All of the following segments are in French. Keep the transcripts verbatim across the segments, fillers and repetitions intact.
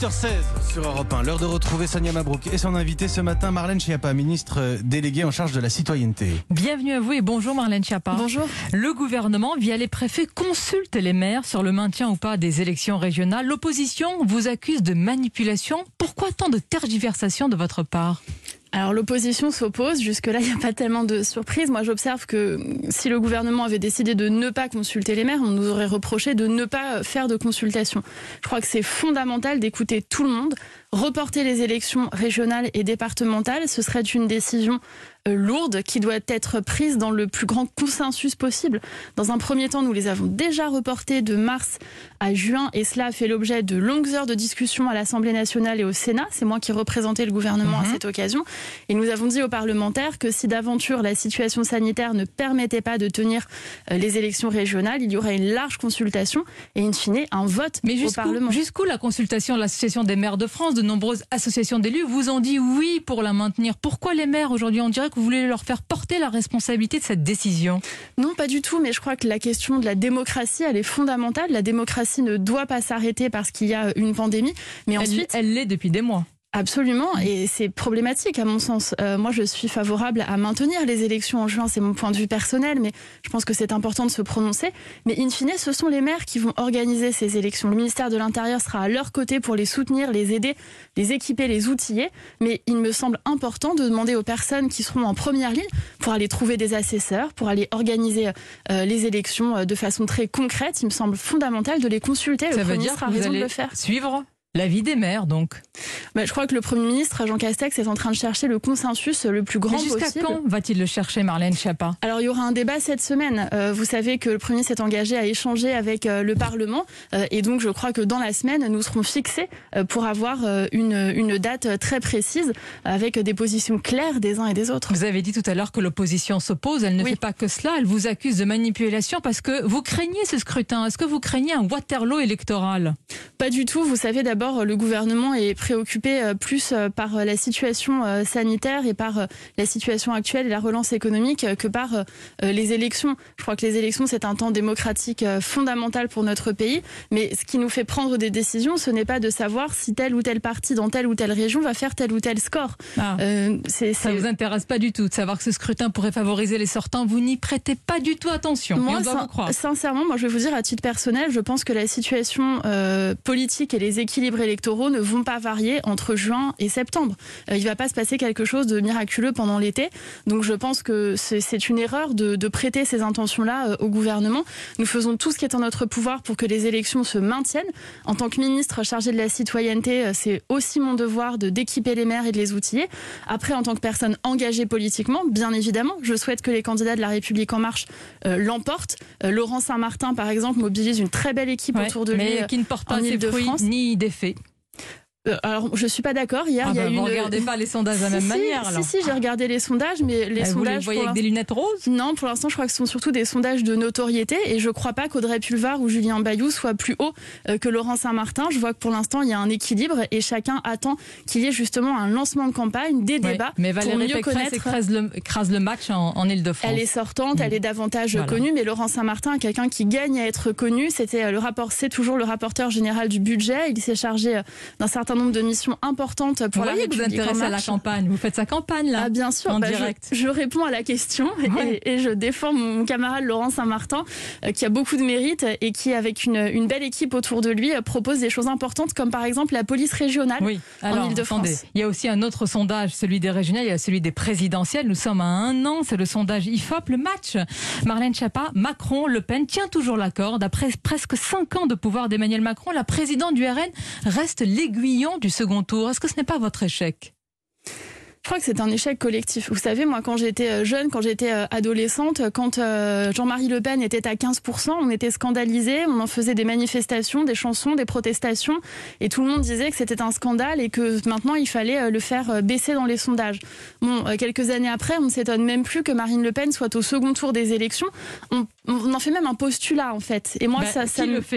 huit heures seize sur Europe un. L'heure de retrouver Sonia Mabrouk et son invité ce matin, Marlène Schiappa, ministre déléguée en charge de la citoyenneté. Bienvenue à vous et bonjour Marlène Schiappa. Bonjour. Le gouvernement, via les préfets, consulte les maires sur le maintien ou pas des élections régionales. L'opposition vous accuse de manipulation. Pourquoi tant de tergiversation de votre part ? Alors l'opposition s'oppose, jusque-là il n'y a pas tellement de surprises. Moi j'observe que si le gouvernement avait décidé de ne pas consulter les maires, on nous aurait reproché de ne pas faire de consultation. Je crois que c'est fondamental d'écouter tout le monde. Reporter les élections régionales et départementales, ce serait une décision euh, lourde qui doit être prise dans le plus grand consensus possible. Dans un premier temps, nous les avons déjà reportées de mars à juin et cela a fait l'objet de longues heures de discussion à l'Assemblée nationale et au Sénat. C'est moi qui représentais le gouvernement mmh. à cette occasion. Et nous avons dit aux parlementaires que si d'aventure la situation sanitaire ne permettait pas de tenir euh, les élections régionales, il y aurait une large consultation et in fine un vote Mais au Parlement. Jusqu'où la consultation de l'Association des maires de France, de nombreuses associations d'élus vous ont dit oui pour la maintenir. Pourquoi les maires aujourd'hui? On dirait que vous voulez leur faire porter la responsabilité de cette décision. Non, pas du tout, mais je crois que la question de la démocratie, elle est fondamentale. La démocratie ne doit pas s'arrêter parce qu'il y a une pandémie, mais elle, ensuite... Elle l'est depuis des mois. Absolument, et c'est problématique à mon sens. Euh, moi, je suis favorable à maintenir les élections en juin, c'est mon point de vue personnel, mais je pense que c'est important de se prononcer. Mais in fine, ce sont les maires qui vont organiser ces élections. Le ministère de l'Intérieur sera à leur côté pour les soutenir, les aider, les équiper, les outiller. Mais il me semble important de demander aux personnes qui seront en première ligne pour aller trouver des assesseurs, pour aller organiser euh, les élections de façon très concrète. Il me semble fondamental de les consulter. Le Ça Premier veut dire ministre a que vous raison allez de le faire. Suivre l'avis des maires, donc. Bah, je crois que le Premier ministre, Jean Castex, est en train de chercher le consensus le plus grand Mais jusqu'à possible. quand va-t-il le chercher, Marlène Schiappa? Alors, il y aura un débat cette semaine. Euh, vous savez que le Premier ministre s'est engagé à échanger avec euh, le Parlement. Euh, et donc, je crois que dans la semaine, nous serons fixés euh, pour avoir euh, une, une date très précise avec des positions claires des uns et des autres. Vous avez dit tout à l'heure que l'opposition s'oppose. Elle ne oui. fait pas que cela. Elle vous accuse de manipulation parce que vous craignez ce scrutin. Est-ce que vous craignez un Waterloo électoral? Pas du tout. Vous savez, d'abord, le gouvernement est préoccupé plus par la situation sanitaire et par la situation actuelle et la relance économique que par les élections. Je crois que les élections, c'est un temps démocratique fondamental pour notre pays. Mais ce qui nous fait prendre des décisions, ce n'est pas de savoir si tel ou tel parti dans telle ou telle région va faire tel ou tel score. Ah, euh, c'est, ça c'est... vous intéresse pas du tout de savoir que ce scrutin pourrait favoriser les sortants. Vous n'y prêtez pas du tout attention. Moi, on doit sin- vous croire. sincèrement, moi, je vais vous dire à titre personnel, je pense que la situation euh, politique et les équilibres électoraux ne vont pas varier entre juin et septembre. Euh, il ne va pas se passer quelque chose de miraculeux pendant l'été. Donc je pense que c'est, c'est une erreur de, de prêter ces intentions-là euh, au gouvernement. Nous faisons tout ce qui est en notre pouvoir pour que les élections se maintiennent. En tant que ministre chargé de la citoyenneté, euh, c'est aussi mon devoir de d'équiper les maires et de les outiller. Après, en tant que personne engagée politiquement, bien évidemment, je souhaite que les candidats de La République En Marche euh, l'emportent. Euh, Laurent Saint-Martin, par exemple, mobilise une très belle équipe ouais, autour de mais lui. Mais qui ne porte pas ses fruits ni d'effets. Euh, alors, je suis pas d'accord. Hier, ah il y a bah, eu vous une... regardez pas les sondages de la si, même si, manière, alors. Si, si, j'ai regardé les sondages, mais les euh, sondages... Vous les voyez avec des lunettes roses? Non, pour l'instant, je crois que ce sont surtout des sondages de notoriété et je crois pas qu'Audrey Pulvar ou Julien Bayou soient plus hauts euh, que Laurent Saint-Martin. Je vois que pour l'instant, il y a un équilibre et chacun attend qu'il y ait justement un lancement de campagne, des oui, débats mais Valérie pour mieux Pécresse connaître... écrase le, écrase le match en, en Ile-de-France. Elle est sortante, mmh. elle est davantage voilà. connue, mais Laurent Saint-Martin est quelqu'un qui gagne à être connu. C'était le rapport, c'est toujours le rapporteur général du budget. Il s'est chargé d'un certain nombre de missions importantes pour vous voyez que vous intéressez à la campagne. Vous faites sa campagne, là. Ah, bien sûr. En bah, direct. Je, je réponds à la question ouais. et, et je défends mon camarade Laurent Saint-Martin, euh, qui a beaucoup de mérite et qui, avec une, une belle équipe autour de lui, euh, propose des choses importantes, comme par exemple la police régionale oui. Alors, en Ile-de-France. Attendez. Il y a aussi un autre sondage, celui des régionales, il y a celui des présidentielles. Nous sommes à un an, c'est le sondage I F O P, le match. Marlène Schiappa, Macron, Le Pen tient toujours la corde. Après presque cinq ans de pouvoir d'Emmanuel Macron, la présidente du R N reste l'aiguillon du second tour. Est-ce que ce n'est pas votre échec? Je crois que c'est un échec collectif. Vous savez, moi, quand j'étais jeune, quand j'étais adolescente, quand Jean-Marie Le Pen était à quinze pour cent, on était scandalisés, on en faisait des manifestations, des chansons, des protestations, et tout le monde disait que c'était un scandale et que maintenant, il fallait le faire baisser dans les sondages. Bon, quelques années après, on ne s'étonne même plus que Marine Le Pen soit au second tour des élections. On, on en fait même un postulat, en fait. Et moi, bah, ça, ça qui me... le fait?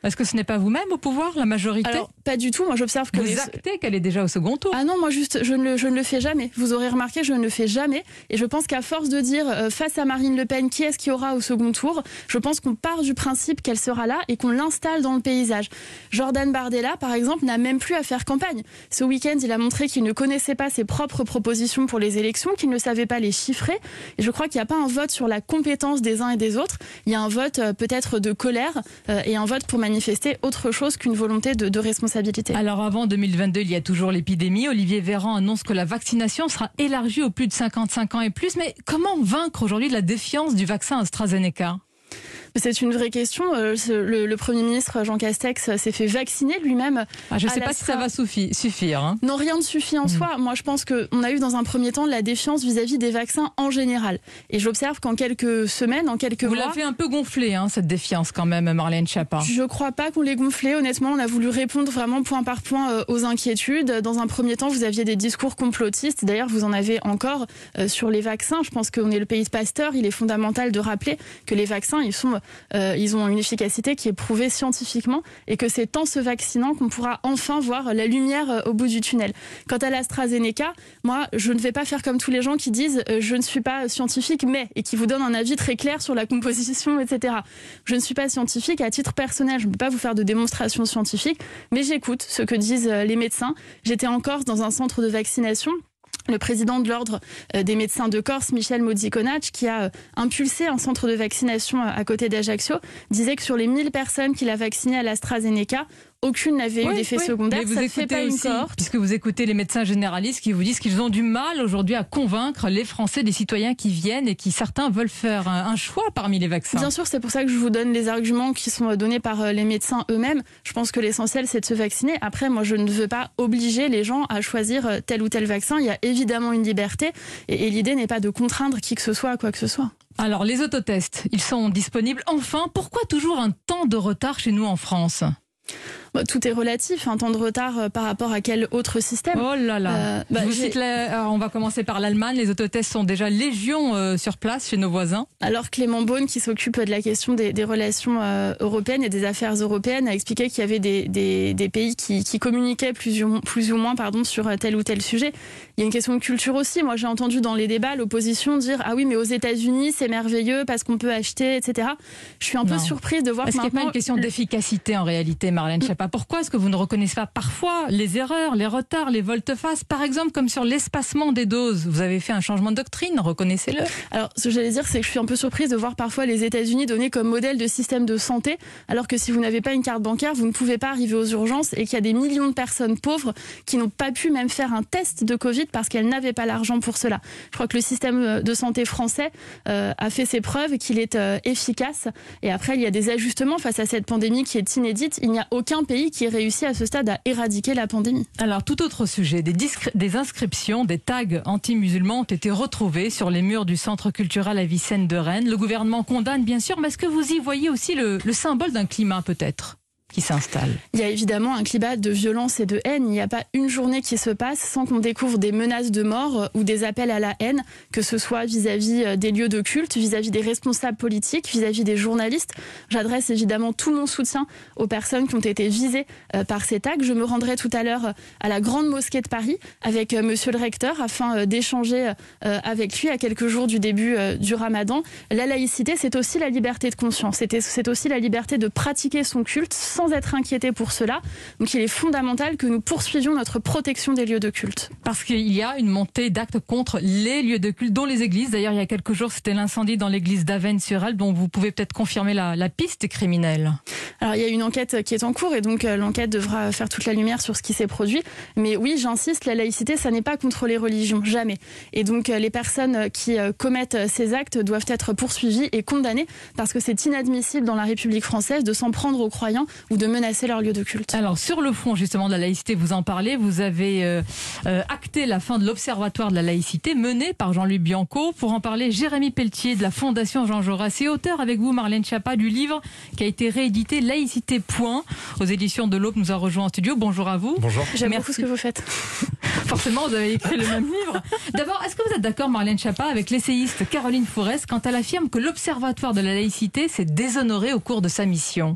Est-ce que ce n'est pas vous-même au pouvoir, la majorité? Alors, pas du tout. Moi, j'observe que... Vous les... actez qu'elle est déjà au second tour. Ah non, moi, juste, je ne, le, je ne le fais jamais. Vous aurez remarqué, je ne le fais jamais. Et je pense qu'à force de dire, euh, face à Marine Le Pen, qui est-ce qui aura au second tour, je pense qu'on part du principe qu'elle sera là et qu'on l'installe dans le paysage. Jordan Bardella, par exemple, n'a même plus à faire campagne. Ce week-end, il a montré qu'il ne connaissait pas ses propres propositions pour les élections, qu'il ne savait pas les chiffrer. Et je crois qu'il n'y a pas un vote sur la compétence des uns et des autres. Il y a un vote euh, peut-être de colère euh, et un vote pour manifester autre chose qu'une volonté de, de responsabilité. Alors avant deux mille vingt-deux, il y a toujours l'épidémie. Olivier Véran annonce que la vaccination sera élargie aux plus de cinquante-cinq ans et plus. Mais comment vaincre aujourd'hui la défiance du vaccin AstraZeneca ? C'est une vraie question. Le, le Premier ministre Jean Castex s'est fait vacciner lui-même. Ah, je ne sais pas si ça va suffire. Hein. Non, rien ne suffit en mmh. soi. Moi, je pense qu'on a eu dans un premier temps de la défiance vis-à-vis des vaccins en général. Et j'observe qu'en quelques semaines, en quelques Vous mois... Vous l'avez un peu gonflé, hein, cette défiance quand même, Marlène Schiappa. Je ne crois pas qu'on l'ait gonflé. Honnêtement, on a voulu répondre vraiment point par point aux inquiétudes. Dans un premier temps, vous aviez des discours complotistes. D'ailleurs, vous en avez encore euh, sur les vaccins. Je pense qu'on est le pays de Pasteur. Il est fondamental de rappeler que les vaccins, ils sont... Euh, ils ont une efficacité qui est prouvée scientifiquement et que c'est en se vaccinant qu'on pourra enfin voir la lumière au bout du tunnel. Quant à l'AstraZeneca, moi, je ne vais pas faire comme tous les gens qui disent euh, je ne suis pas scientifique, mais, et qui vous donnent un avis très clair sur la composition, et cetera. Je ne suis pas scientifique à titre personnel, je ne peux pas vous faire de démonstration scientifique, mais j'écoute ce que disent les médecins. J'étais en Corse dans un centre de vaccination. Le président de l'ordre des médecins de Corse, Michel Modiconac, qui a impulsé un centre de vaccination à côté d'Ajaccio, disait que sur les mille personnes qu'il a vaccinées à l'AstraZeneca, aucune n'avait oui, eu d'effet oui. secondaire. Mais vous ça ne écoutez fait pas aussi, une cohorte. Puisque vous écoutez les médecins généralistes qui vous disent qu'ils ont du mal aujourd'hui à convaincre les Français, des citoyens qui viennent et qui certains veulent faire un, un choix parmi les vaccins. Bien sûr, c'est pour ça que je vous donne les arguments qui sont donnés par les médecins eux-mêmes. Je pense que l'essentiel, c'est de se vacciner. Après, moi, je ne veux pas obliger les gens à choisir tel ou tel vaccin. Il y a évidemment une liberté et, et l'idée n'est pas de contraindre qui que ce soit à quoi que ce soit. Alors, les autotests, ils sont disponibles. Enfin, pourquoi toujours un temps de retard chez nous en France ? Tout est relatif, un temps de retard par rapport à quel autre système. Oh là là. Euh, bah, Je vous cite la... Alors, on va commencer par l'Allemagne. Les autotests sont déjà légion euh, sur place chez nos voisins. Alors Clément Beaune, qui s'occupe de la question des, des relations euh, européennes et des affaires européennes, a expliqué qu'il y avait des, des, des pays qui, qui communiquaient plus ou, plus ou moins pardon, sur tel ou tel sujet. Il y a une question de culture aussi. Moi, j'ai entendu dans les débats l'opposition dire « Ah oui, mais aux États-Unis, c'est merveilleux parce qu'on peut acheter, et cetera » Je suis un non. peu surprise de voir Est-ce que qu'il n'y a pas une question d'efficacité en réalité, Marlène Schiappa ? Pourquoi est-ce que vous ne reconnaissez pas parfois les erreurs, les retards, les volte-face ? Par exemple, comme sur l'espacement des doses. Vous avez fait un changement de doctrine, reconnaissez-le. Alors, ce que j'allais dire, c'est que je suis un peu surprise de voir parfois les États-Unis donner comme modèle de système de santé, alors que si vous n'avez pas une carte bancaire, vous ne pouvez pas arriver aux urgences et qu'il y a des millions de personnes pauvres qui n'ont pas pu même faire un test de Covid parce qu'elles n'avaient pas l'argent pour cela. Je crois que le système de santé français euh, a fait ses preuves, qu'il est euh, efficace. Et après, il y a des ajustements face à cette pandémie qui est inédite. Il n'y a aucun pays qui ait réussi à ce stade à éradiquer la pandémie. Alors, tout autre sujet. Des, discri- des inscriptions, des tags anti-musulmans ont été retrouvés sur les murs du centre culturel Avicenne de Rennes. Le gouvernement condamne, bien sûr, mais est-ce que vous y voyez aussi le, le symbole d'un climat, peut-être ? qui s'installe. Il y a évidemment un climat de violence et de haine. Il n'y a pas une journée qui se passe sans qu'on découvre des menaces de mort ou des appels à la haine, que ce soit vis-à-vis des lieux de culte, vis-à-vis des responsables politiques, vis-à-vis des journalistes. J'adresse évidemment tout mon soutien aux personnes qui ont été visées par ces tags. Je me rendrai tout à l'heure à la Grande Mosquée de Paris avec monsieur le recteur afin d'échanger avec lui à quelques jours du début du Ramadan. La laïcité, c'est aussi la liberté de conscience. C'est aussi la liberté de pratiquer son culte sans être inquiété pour cela. Donc il est fondamental que nous poursuivions notre protection des lieux de culte. Parce qu'il y a une montée d'actes contre les lieux de culte, dont les églises. D'ailleurs, il y a quelques jours, c'était l'incendie dans l'église d'Avesnes-sur-Helpe, dont vous pouvez peut-être confirmer la, la piste criminelle. Alors il y a une enquête qui est en cours et donc euh, l'enquête devra faire toute la lumière sur ce qui s'est produit. Mais oui, j'insiste, la laïcité, ça n'est pas contre les religions, jamais. Et donc euh, les personnes qui euh, commettent ces actes doivent être poursuivies et condamnées parce que c'est inadmissible dans la République française de s'en prendre aux croyants ou de menacer leur lieu de culte. Alors sur le front justement de la laïcité, vous en parlez, vous avez euh, euh, acté la fin de l'Observatoire de la laïcité mené par Jean-Luc Bianco. Pour en parler, Jérémy Pelletier de la Fondation Jean Jaurès et auteur avec vous, Marlène Schiappa, du livre qui a été réédité Laïcité Point aux éditions de l'Aube, nous a rejoint en studio. Bonjour à vous. Bonjour. J'aime Merci. beaucoup ce que vous faites. Forcément, vous avez écrit le même livre. D'abord, est-ce que vous êtes d'accord, Marlène Schiappa, avec l'essayiste Caroline Fourest quand elle affirme que l'Observatoire de la laïcité s'est déshonoré au cours de sa mission ?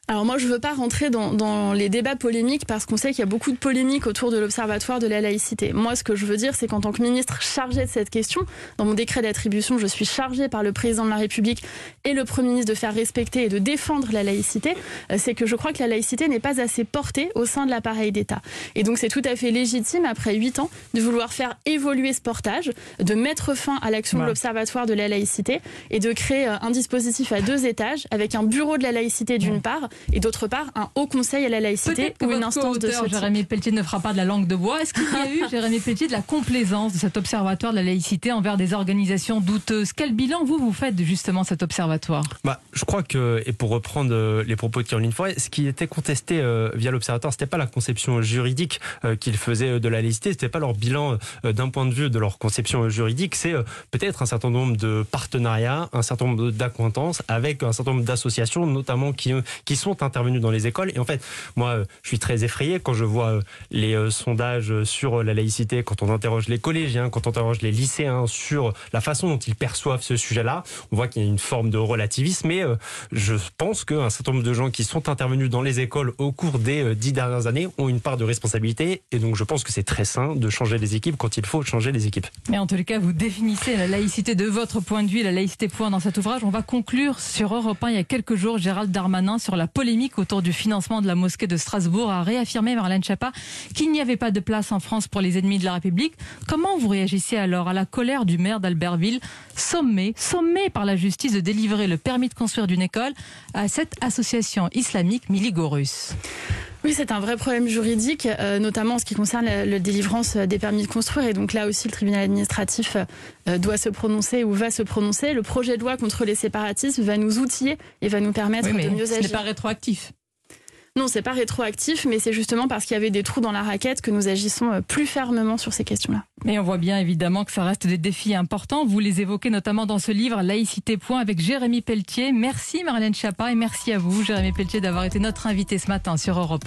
Alors moi, je ne veux pas rentrer dans, dans les débats polémiques parce qu'on sait qu'il y a beaucoup de polémiques autour de l'Observatoire de la laïcité. Moi, ce que je veux dire, c'est qu'en tant que ministre chargée de cette question, dans mon décret d'attribution, je suis chargée par le président de la République et le Premier ministre de faire respecter et de défendre la laïcité. C'est que je crois que la laïcité n'est pas assez portée au sein de l'appareil d'État. Et donc, c'est tout à fait légitime, après huit ans, de vouloir faire évoluer ce portage, de mettre fin à l'action ouais. de l'Observatoire de la laïcité et de créer un dispositif à deux étages avec un bureau de la laïcité d'une ouais. part et d'autre part un haut conseil à la laïcité ou une instance de ce type. Jérémy Pelletier ne fera pas de la langue de bois. Est-ce qu'il y a eu, Jérémy Pelletier, de la complaisance de cet observatoire de la laïcité envers des organisations douteuses? Quel bilan vous vous faites de justement cet observatoire? Bah, je crois que, et pour reprendre les propos de Caroline Foret, ce qui était contesté euh, via l'observatoire, c'était pas la conception juridique euh, qu'ils faisaient de la laïcité, c'était pas leur bilan euh, d'un point de vue de leur conception juridique, c'est euh, peut-être un certain nombre de partenariats, un certain nombre d'accointances avec un certain nombre d'associations, notamment qui, qui sont intervenus dans les écoles. Et en fait, moi, je suis très effrayé quand je vois les sondages sur la laïcité, quand on interroge les collégiens, quand on interroge les lycéens sur la façon dont ils perçoivent ce sujet-là. On voit qu'il y a une forme de relativisme, mais je pense qu'un certain nombre de gens qui sont intervenus dans les écoles au cours des dix dernières années ont une part de responsabilité. Et donc, je pense que c'est très sain de changer les équipes quand il faut changer les équipes. Mais en tous les cas, vous définissez la laïcité de votre point de vue, la laïcité point dans cet ouvrage. On va conclure sur Europe un. Il y a quelques jours, Gérald Darmanin, sur la polémique autour du financement de la mosquée de Strasbourg, a réaffirmé, Marlène Schiappa, qu'il n'y avait pas de place en France pour les ennemis de la République. Comment vous réagissez alors à la colère du maire d'Albertville, sommé, sommé par la justice de délivrer le permis de construire d'une école à cette association islamique Miligorus? Oui, c'est un vrai problème juridique, euh, notamment en ce qui concerne la, la délivrance des permis de construire. Et donc là aussi, le tribunal administratif euh, doit se prononcer ou va se prononcer. Le projet de loi contre les séparatismes va nous outiller et va nous permettre oui, mais de mieux agir. Ce n'est pas rétroactif. Non, c'est pas rétroactif, mais c'est justement parce qu'il y avait des trous dans la raquette que nous agissons plus fermement sur ces questions-là. Mais on voit bien évidemment que ça reste des défis importants. Vous les évoquez notamment dans ce livre Laïcité point avec Jérémy Pelletier. Merci Marlène Schiappa et merci à vous Jérémy Pelletier d'avoir été notre invité ce matin sur Europe.